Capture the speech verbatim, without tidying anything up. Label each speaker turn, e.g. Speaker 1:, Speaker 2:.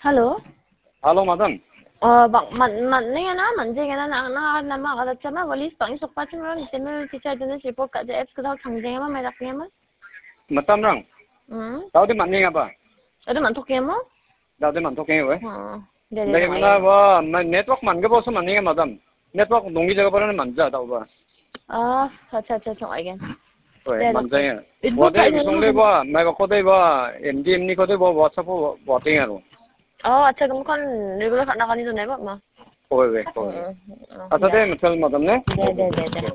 Speaker 1: Halo.
Speaker 2: Halo, madam.
Speaker 1: Oh, bang, man, man, ni na, man, jeng na, na, na, na, ma, kada chama, walis, bang, isok pa chama, chama, teacher, jenis report kat J F kedau changjeng ma, mai rak ma.
Speaker 2: Matam rang.
Speaker 1: Hmm.
Speaker 2: Tao di man ni apa?
Speaker 1: Ada man tok mo?
Speaker 2: Tao di man tok ke we.
Speaker 1: Ha. Dari
Speaker 2: Dari mana ba, network man ke bosu man ni madam. Network nungi jaga pa na man ja tao ba.
Speaker 1: Ah, acha acha chong again.
Speaker 2: We man ja ya. Wa de bisong le ba, mai ba ko de ba, M D M ni ko de ba WhatsApp ko wa ting aro.
Speaker 1: Oh, acha kamu kan regular kat nak ni tu ne ba ma.
Speaker 2: Oke we. Asa de matal madam ne.
Speaker 1: De de de de.